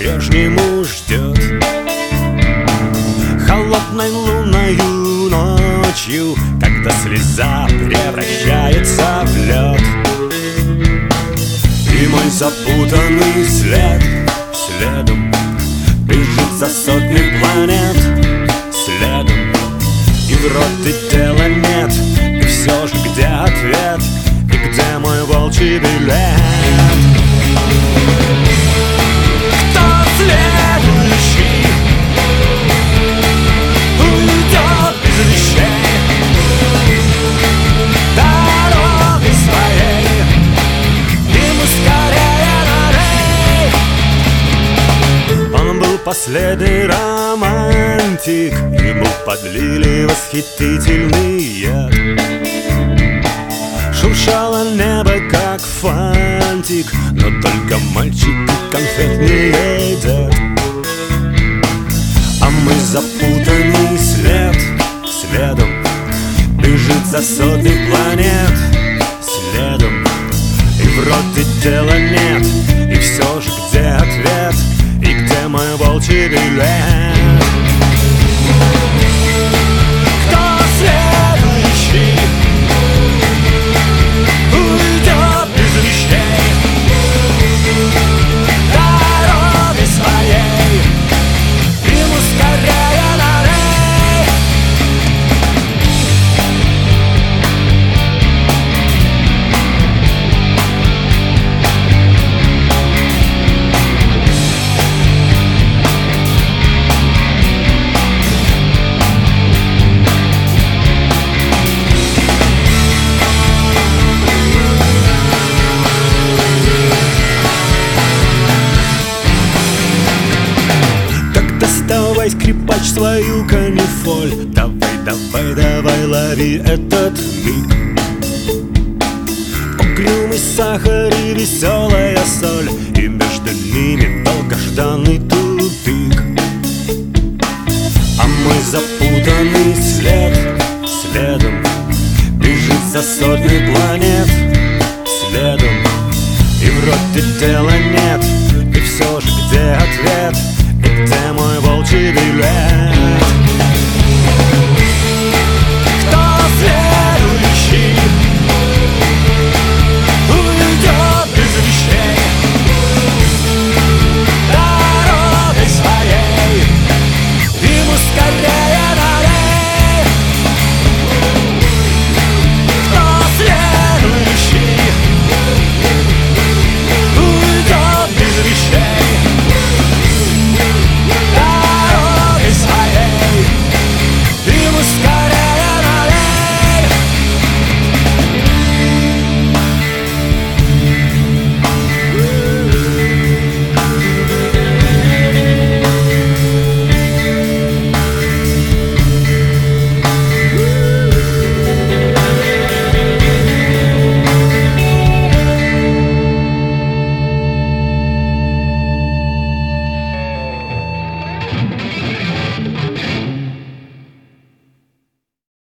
по-прежнему ждет. Холодной лунною ночью, когда слеза превращается в лед, и мой запутанный след следом бежит за сотни планет. Следом, и вроде дела нет, и все же где ответ, и где мой волчий билет? Кто следующий уйдет без вещей дороги своей, и мы скорее на рейд. Он был последний романтик, ему подлили восхитительный яд. Шуршало небо, как фантик, но только мальчики конфет не едят. А мы запутанный след следом бежит за сотни планет. Следом, и вроде дела нет, и все же где ответ, и где мой волчий билет? Кто следующий уйдет без вещей дороги своей, ему скорее на рейд. Доставай, скрипач, свою канифоль. Давай, давай, давай, лови этот миг. Угрюмый сахар и веселая соль, и между ними долгожданный тупик. А мой запутанный след следом бежит за сотни планет. Следом, и вроде дела нет,